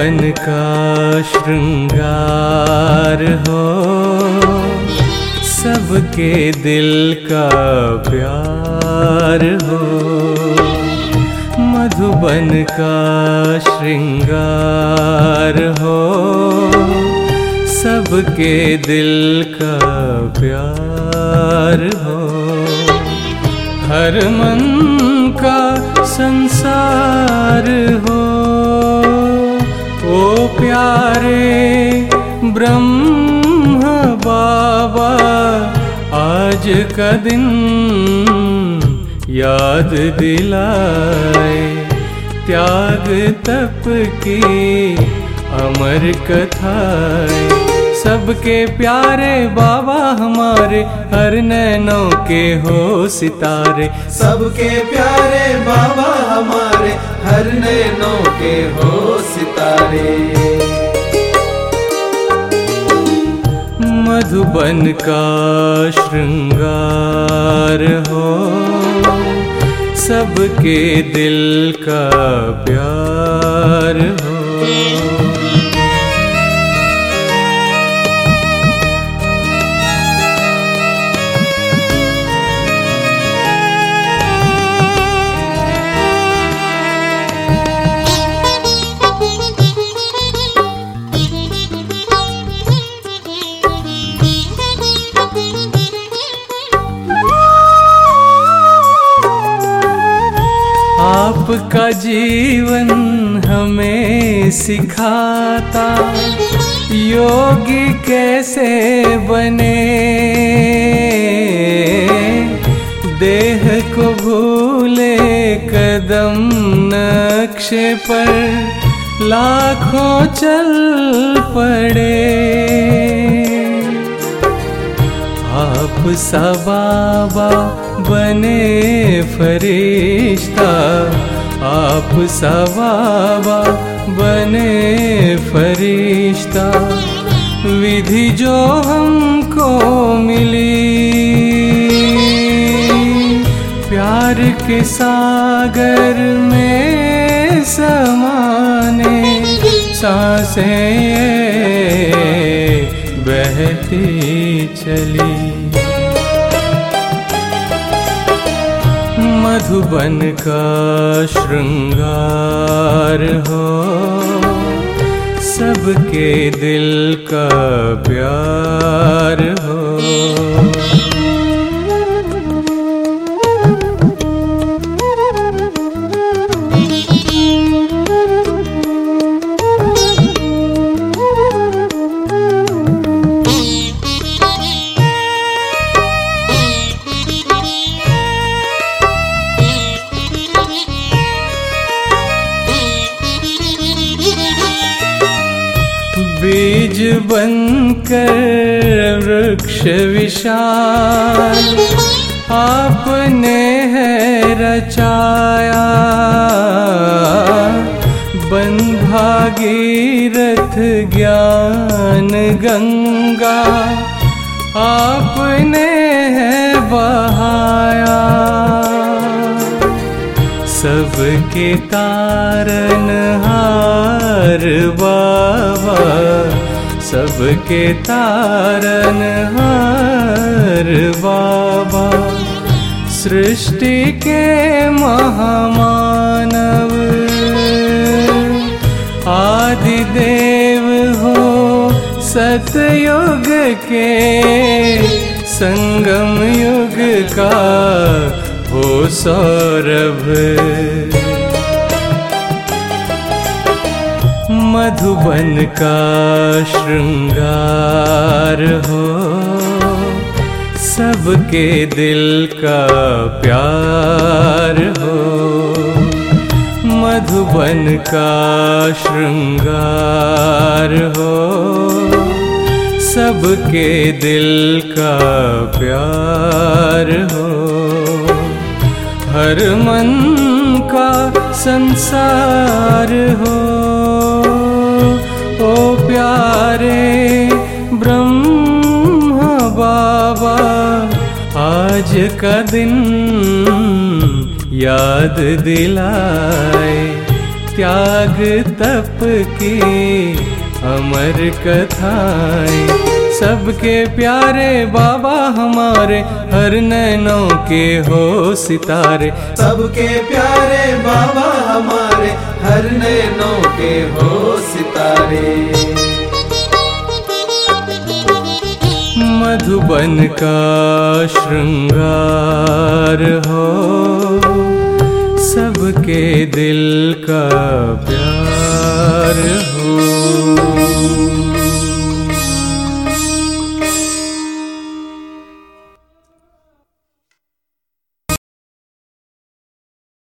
मधुबन का श्रृंगार हो, सबके दिल का प्यार हो। मधुबन का श्रृंगार हो, सबके दिल का प्यार हो। हर मन का संसार हो, ओ प्यारे ब्रह्म बाबा, आज का दिन याद दिलाए। त्याग तप की अमर कथाएं, सबके प्यारे बाबा हमारे, हर नैनों के हो सितारे। सबके प्यारे बाबा हमारे, हर नैनों के हो सितारे। मधुबन का श्रृंगार हो, सबके दिल का प्यार हो। आपका जीवन हमें सिखाता, योगी कैसे बने। देह को भूले कदम नक्शे पर, लाखों चल पड़े। आप सा बाबा बने फरिश्ता, आप सा बाबा बने फरिश्ता। विधि जो हमको मिली, प्यार के सागर में समाने। सांसें बहती चली, मधुबन का श्रृंगार हो, सबके दिल का प्यार हो। बीज बनकर वृक्ष विशाल, आपने है रचाया। बंधा गीरथ ज्ञान गंगा, आपने है बहाया। सबके तारनहार बाबा, सबके तारनहार बाबा। सृष्टि के महामानव, आदिदेव हो सतयुग के। संगम युग का हो सौरभ, मधुबन का श्रृंगार हो, सबके दिल का प्यार हो। मधुबन का श्रृंगार हो, सबके दिल का प्यार हो। हर मन का संसार हो, ओ प्यारे ब्रह्म बाबा। आज का दिन याद दिलाए, त्याग तप की अमर कथाएं। सबके प्यारे बाबा हमारे, हर नैनों के हो सितारे। सबके प्यारे बाबा हमारे, हर नैनों के हो सितारे। मधुबन का श्रृंगार हो, सबके दिल का प्यार